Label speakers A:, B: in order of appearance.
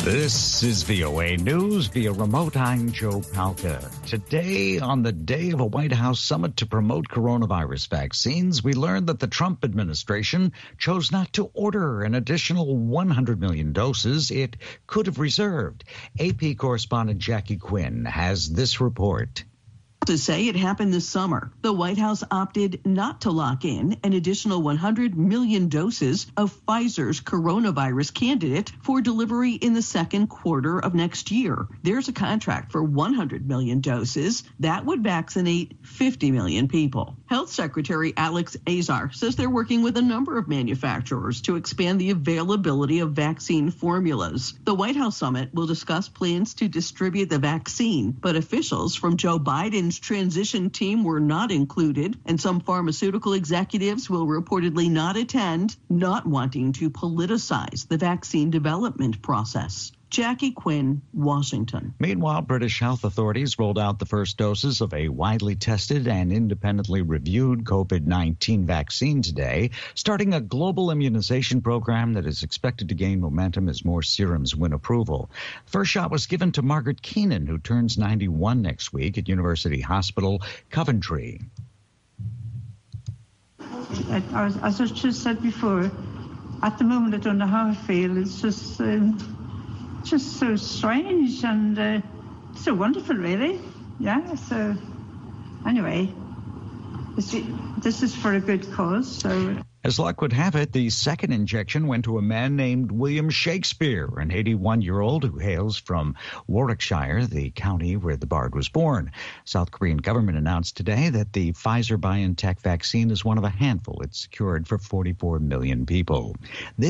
A: This is VOA News via remote. I'm Joe Palca. Today, on the day of a White House summit to promote coronavirus vaccines, we learned that the Trump administration chose not to order an additional 100 million doses it could have reserved. AP correspondent Jackie Quinn has this report.
B: To say it happened this summer, the White House opted not to lock in an additional 100 million doses of Pfizer's coronavirus candidate for delivery in the second quarter of next year. There's a contract for 100 million doses that would vaccinate 50 million people. Health Secretary Alex Azar says they're working with a number of manufacturers to expand the availability of vaccine formulas. The White House summit will discuss plans to distribute the vaccine, but officials from Joe Biden's transition team were not included, and some pharmaceutical executives will reportedly not attend, not wanting to politicize the vaccine development process. Jackie Quinn, Washington.
A: Meanwhile, British health authorities rolled out the first doses of a widely tested and independently reviewed COVID-19 vaccine today, starting a global immunization program that is expected to gain momentum as more serums win approval. First shot was given to Margaret Keenan, who turns 91 next week at University Hospital, Coventry.
C: As I just said before, at the moment I don't know how I feel. It's just so strange and so wonderful, really. Yeah, so anyway, this is for a good cause. So,
A: as luck would have it, the second injection went to a man named William Shakespeare, an 81-year-old who hails from Warwickshire, the county where the bard was born. South Korean government announced today that the Pfizer-BioNTech vaccine is one of a handful it's secured for 44 million people. This